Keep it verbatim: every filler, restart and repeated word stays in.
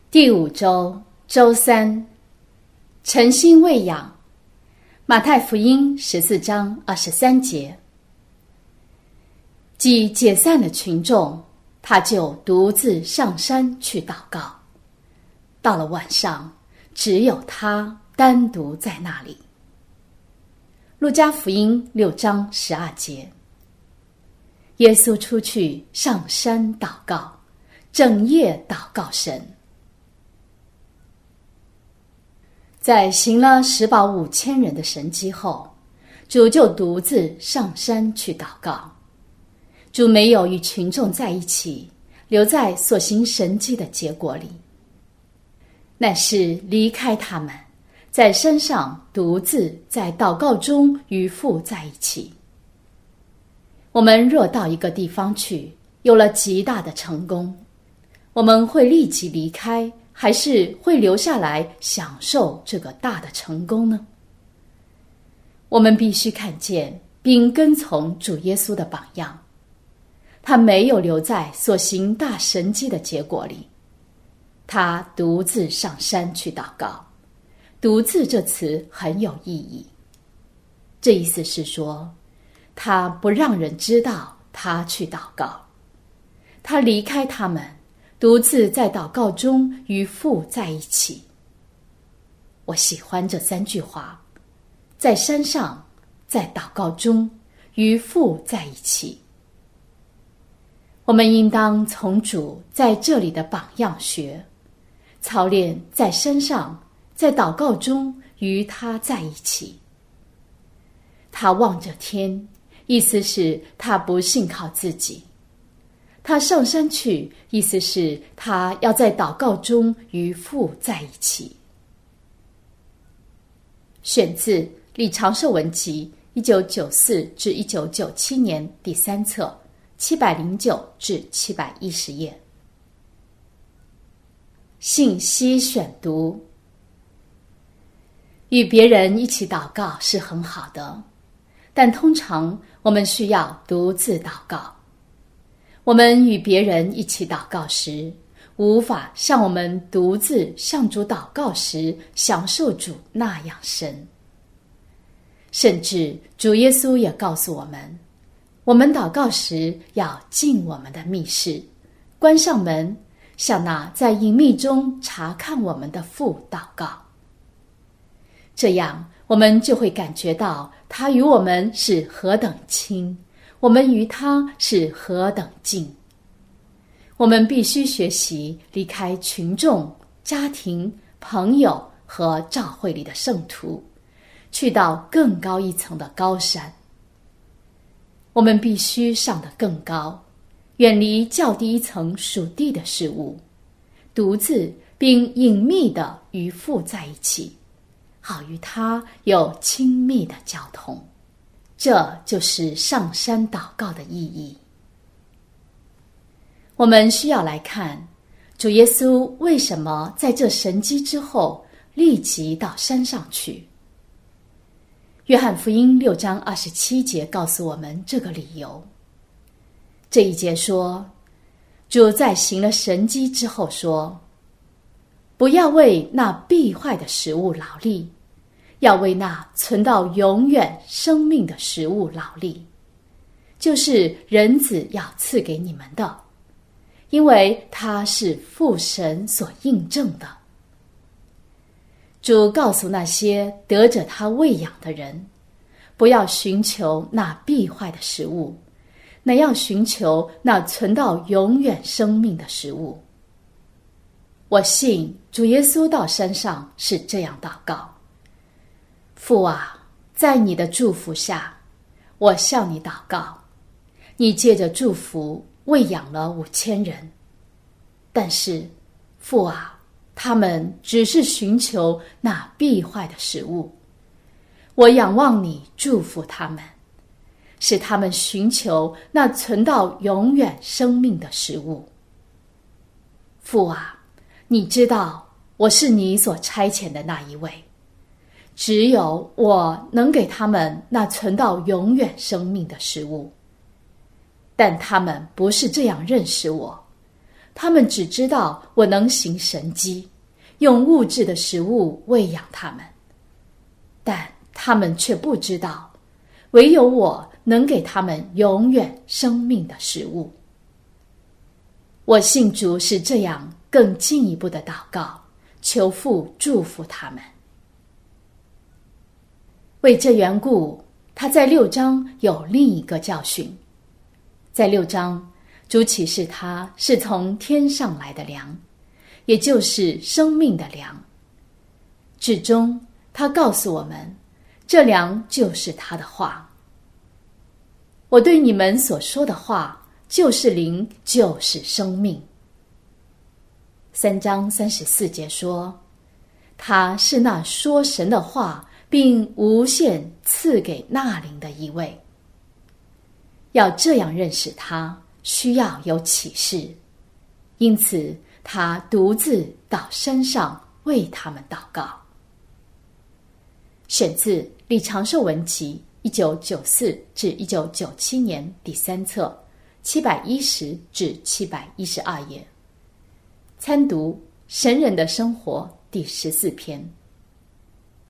第五周周三，诚心喂养。马太福音十四章二十三节。既解散了群众，他就独自上山去祷告。到了晚上，只有他单独在那里。路加福音六章十二节。耶稣出去上山祷告，整夜祷告神。在行了食饱五千人的神迹后，主就独自上山去祷告。主没有与群众在一起，留在所行神迹的结果里，乃是离开他们，在山上独自在祷告中与父在一起。我们若到一个地方去，有了极大的成功，我们会立即离开，还是会留下来享受这个大的成功呢？我们必须看见并跟从主耶稣的榜样。他没有留在所行大神迹的结果里，他独自上山去祷告。独自这词很有意义，这意思是说，他不让人知道他去祷告，他离开他们，独自在祷告中与父在一起。我喜欢这三句话：在山上，在祷告中，与父在一起。我们应当从主在这里的榜样学，操练在山上，在祷告中与他在一起。他望着天，意思是他不信靠自己。他上山去，意思是他要在祷告中与父在一起。选自李长寿文集一九九四至一九九七年第三册七百零九至七百一十页。信息选读。与别人一起祷告是很好的，但通常我们需要独自祷告。我们与别人一起祷告时，无法像我们独自向主祷告时享受主那样深。甚至主耶稣也告诉我们，我们祷告时要进我们的密室，关上门，向那在隐秘中查看我们的父祷告。这样我们就会感觉到他与我们是何等亲，我们与他是何等近。我们必须学习离开群众、家庭、朋友和教会里的圣徒，去到更高一层的高山。我们必须上得更高，远离较低一层属地的事物，独自并隐秘地与父在一起，好与他有亲密的交通。这就是上山祷告的意义。我们需要来看主耶稣为什么在这神迹之后立即到山上去。约翰福音六章二十七节告诉我们这个理由。这一节说，主在行了神迹之后说，不要为那必坏的食物劳力，要为那存到永远生命的食物劳力，就是人子要赐给你们的，因为他是父神所印证的。主告诉那些得着他喂养的人，不要寻求那必坏的食物，乃要寻求那存到永远生命的食物。我信主耶稣到山上是这样祷告：父啊，在你的祝福下，我向你祷告，你借着祝福喂养了五千人，但是父啊，他们只是寻求那必坏的食物。我仰望你祝福他们，使他们寻求那存到永远生命的食物。父啊，你知道我是你所差遣的那一位，只有我能给他们那存到永远生命的食物。但他们不是这样认识我， 他们只知道我能行神迹，用物质的食物喂养他们，但他们却不知道，唯有我能给他们永远生命的食物。我信主是这样更进一步的祷告，求父祝福他们。为这缘故，他在六章有另一个教训。在六章，主启示他是从天上来的粮，也就是生命的粮。至终，他告诉我们，这粮就是他的话。我对你们所说的话，就是灵，就是生命。三章三十四节说，他是那说神的话并无限赐给那灵的一位。要这样认识他，需要有启示，因此他独自到山上为他们祷告。选自李长寿文集一九九四至一九九七年第三册七百一十至七百一十二页，参读神人的生活第十四篇。